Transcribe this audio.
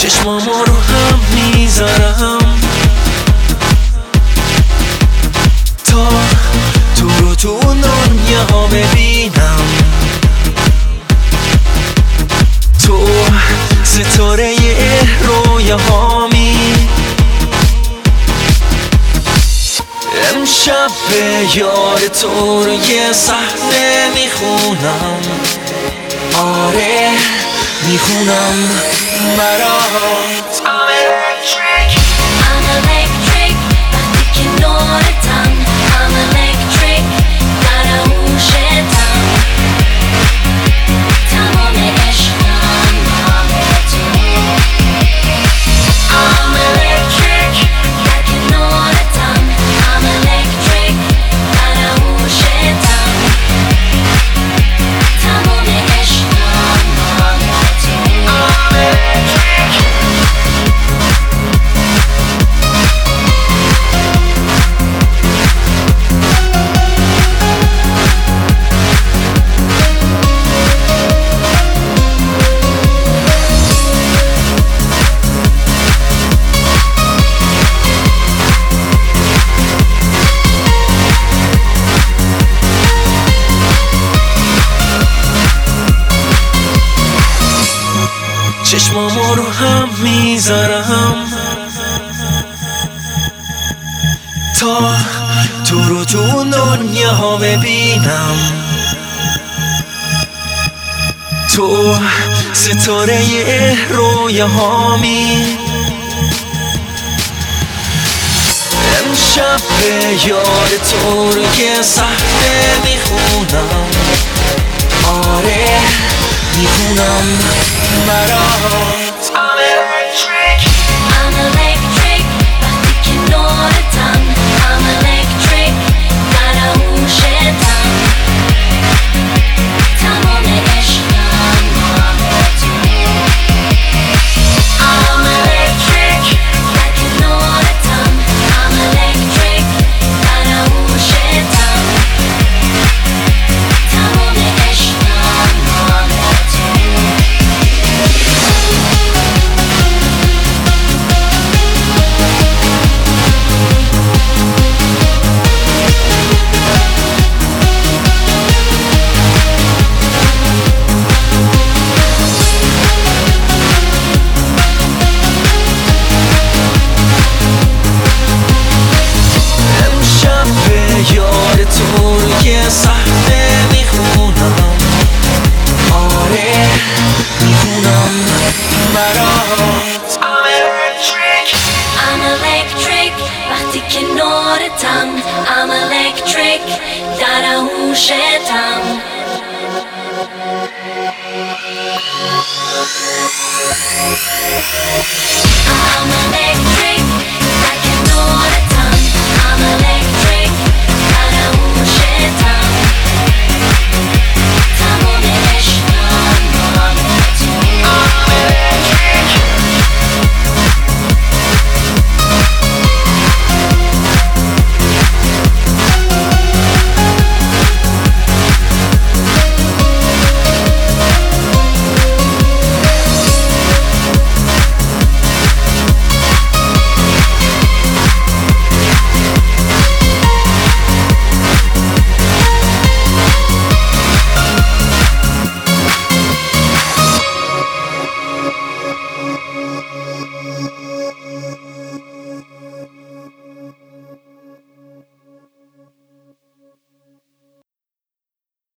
چشمامو رو هم میذارم تا تو رو تو دنیا ببینم. تو ستاره رویاهامی، امشب به یاد تو رو یه صحنه میخونم. آره میخونم برات. I'm electric, I'm electric وقتی کنارتم. I'm electric در آغوشتم. تمام عشقم با تو. I'm electric در کنارتم. I'm electric در آغوشتم. تمام عشقم با تو. I'm electric. چشمامو رو هم میذارم تا تو رو تو دنیا ببینم. تو ستاره رویاهامی، امشب به یاد تو رو یه صحنه میخونم. آره میخونم برات. I'm electric, I'm electric وقتی کنارتم. I'm electric در آغوشتم. تمام عشقم با تو. I'm electric در کنارتم. I'm electric در آغوشتم. تمام عشقم با تو. امشب به یاد تو رو یه صحنه میخونم. آره میخونم برات. I'm electric, I'm electric وقتی کنارتم. I'm electric در آغوشتم. I'm